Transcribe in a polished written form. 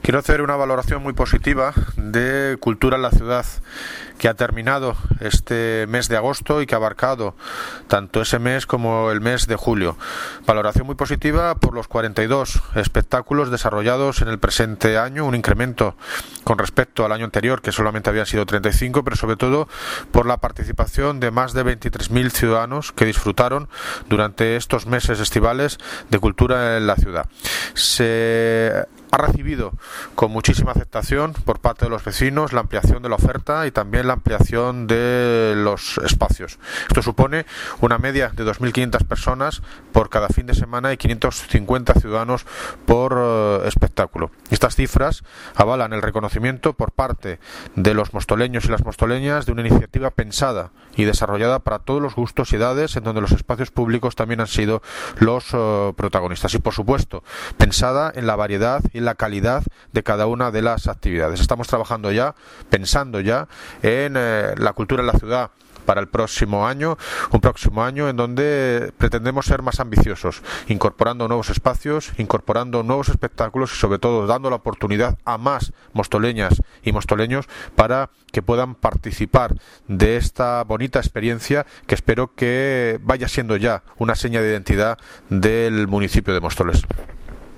Quiero hacer una valoración muy positiva de Cultura en la Ciudad, que ha terminado este mes de agosto y que ha abarcado tanto ese mes como el mes de julio. Valoración muy positiva por los 42 espectáculos desarrollados en el presente año, un incremento con respecto al año anterior, que solamente habían sido 35, pero sobre todo por la participación de más de 23.000 ciudadanos que disfrutaron durante estos meses estivales de cultura en la ciudad. Se ha recibido con muchísima aceptación por parte de los vecinos la ampliación de la oferta y también la ampliación de los espacios. Esto supone una media de 2.500 personas por cada fin de semana y 550 ciudadanos por espectáculo. Estas cifras avalan el reconocimiento por parte de los mostoleños y las mostoleñas de una iniciativa pensada y desarrollada para todos los gustos y edades, en donde los espacios públicos también han sido los protagonistas y, por supuesto, pensada en la variedad y la calidad de cada una de las actividades. Estamos trabajando ya, pensando ya en la cultura en la ciudad para el próximo año, un próximo año en donde pretendemos ser más ambiciosos, incorporando nuevos espacios, incorporando nuevos espectáculos y sobre todo dando la oportunidad a más mostoleñas y mostoleños para que puedan participar de esta bonita experiencia que espero que vaya siendo ya una seña de identidad del municipio de Móstoles.